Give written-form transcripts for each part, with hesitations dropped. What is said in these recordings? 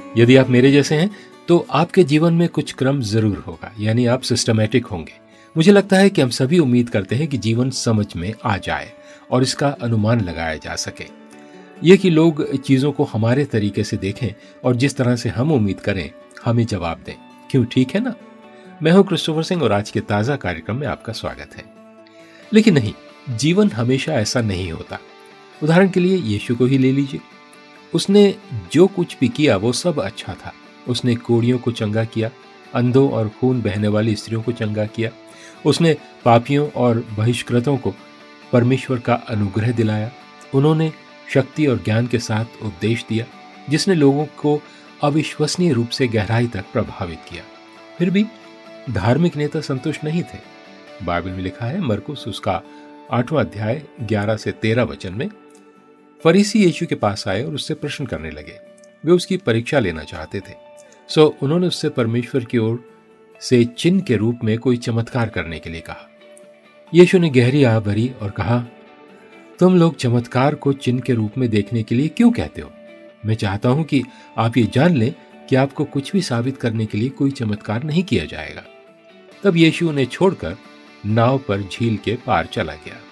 यदि आप मेरे जैसे हैं तो आपके जीवन में कुछ क्रम जरूर होगा, यानी आप सिस्टमैटिक होंगे। मुझे लगता है कि हम सभी उम्मीद करते हैं कि जीवन समझ में आ जाए और इसका अनुमान लगाया जा सके। ये कि लोग चीज़ों को हमारे तरीके से देखें और जिस तरह से हम उम्मीद करें हमें जवाब दें। क्यों, ठीक है ना? मैं हूं क्रिस्टोफर सिंह और आज के ताज़ा कार्यक्रम में आपका स्वागत है। लेकिन नहीं, जीवन हमेशा ऐसा नहीं होता। उदाहरण के लिए यीशु को ही ले लीजिए। उसने जो कुछ भी किया वो सब अच्छा था। उसने कोढ़ियों को चंगा किया, अंधों और खून बहने वाली स्त्रियों को चंगा किया। उसने पापियों और बहिष्कृतों को परमेश्वर का अनुग्रह दिलाया। उन्होंने शक्ति और ज्ञान के साथ उपदेश दिया जिसने लोगों को अविश्वसनीय रूप से गहराई तक प्रभावित किया। फिर भी धार्मिक नेता संतुष्ट नहीं थे। बाइबल में लिखा है, मरकुस उसका 8वां अध्याय 11 से 13 वचन में, फरीसी यीशु के पास आए और उससे प्रश्न करने लगे। वे उसकी परीक्षा लेना चाहते थे। सो उन्होंने उससे परमेश्वर की ओर से चिन्ह के रूप में कोई चमत्कार करने के लिए कहा। यीशु ने गहरी आह भरी और कहा, तुम लोग चमत्कार को चिन्ह के रूप में देखने के लिए क्यों कहते हो? मैं चाहता हूं कि आप ये जान लें कि आपको कुछ भी साबित करने के लिए कोई चमत्कार नहीं किया जाएगा। तब यीशु उन्हें छोड़कर नाव पर झील के पार चला गया।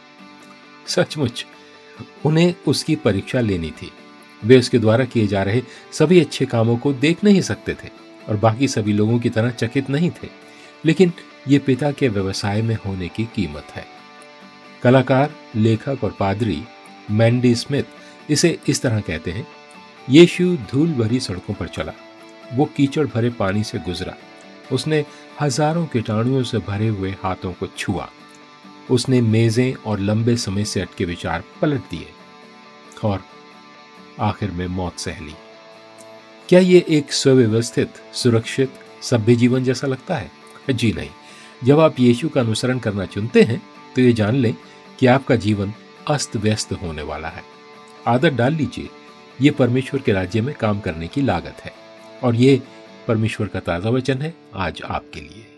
सचमुच उन्हें उसकी परीक्षा लेनी थी। वे उसके द्वारा किए जा रहे सभी अच्छे कामों को देख नहीं सकते थे और बाकी सभी लोगों की तरह चकित नहीं थे, लेकिन ये पिता के व्यवसाय में होने की कीमत है। कलाकार, लेखक और पादरी मैंडी स्मिथ इसे इस तरह कहते हैं, यीशु धूल भरी सड़कों पर चला, वो कीचड़ भरे पानी से गुजरा, उसने हजारों कीटाणुओं से भरे हुए हाथों को छुआ, उसने मेजें और लंबे समय से अटके विचार पलट दिए और आखिर में मौत सह ली। क्या ये एक सुव्यवस्थित, सुरक्षित, सभ्य जीवन जैसा लगता है? जी नहीं। जब आप यीशु का अनुसरण करना चुनते हैं तो ये जान लें कि आपका जीवन अस्त व्यस्त होने वाला है। आदत डाल लीजिए, ये परमेश्वर के राज्य में काम करने की लागत है और ये परमेश्वर का ताज़ा वचन है आज आपके लिए।